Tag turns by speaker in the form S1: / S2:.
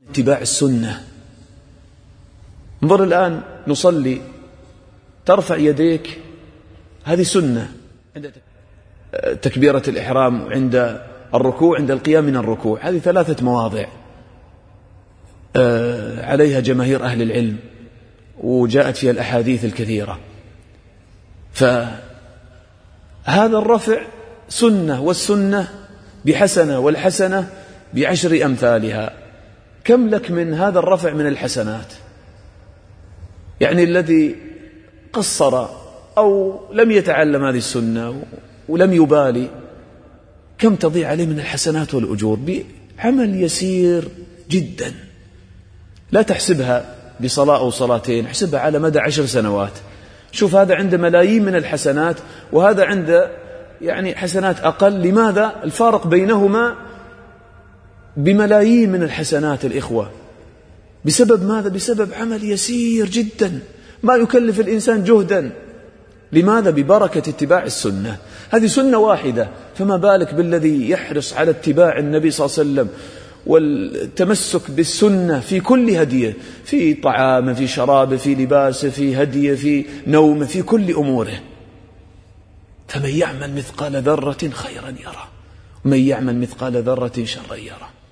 S1: اتباع السنة. انظر الآن نصلي ترفع يديك، هذه سنة عند تكبيرة الإحرام، وعند الركوع، عند القيام من الركوع. هذه 3 مواضع عليها جماهير أهل العلم وجاءت فيها الأحاديث الكثيرة. فهذا الرفع سنة، والسنة بحسنة، والحسنة ب10 أمثالها. كم لك من هذا الرفع من الحسنات؟ يعني الذي قصر أو لم يتعلم هذه السنة ولم يبالي، كم تضيع عليه من الحسنات والأجور بعمل يسير جدا. لا تحسبها بصلاة أو صلاتين، احسبها على مدى 10 سنوات. شوف، هذا عنده ملايين من الحسنات، وهذا عنده يعني حسنات أقل. لماذا؟ الفارق بينهما بملايين من الحسنات الإخوة. بسبب ماذا؟ بسبب عمل يسير جدا ما يكلف الإنسان جهدا. لماذا؟ ببركة اتباع السنة. هذه سنة واحدة، فما بالك بالذي يحرص على اتباع النبي صلى الله عليه وسلم والتمسك بالسنة في كل هديه، في طعامه، في شرابه، في لباسه، في هديه، في نومه، في كل أموره. فمن يعمل مثقال ذرة خيرا يره، ومن يعمل مثقال ذرة شرا يره.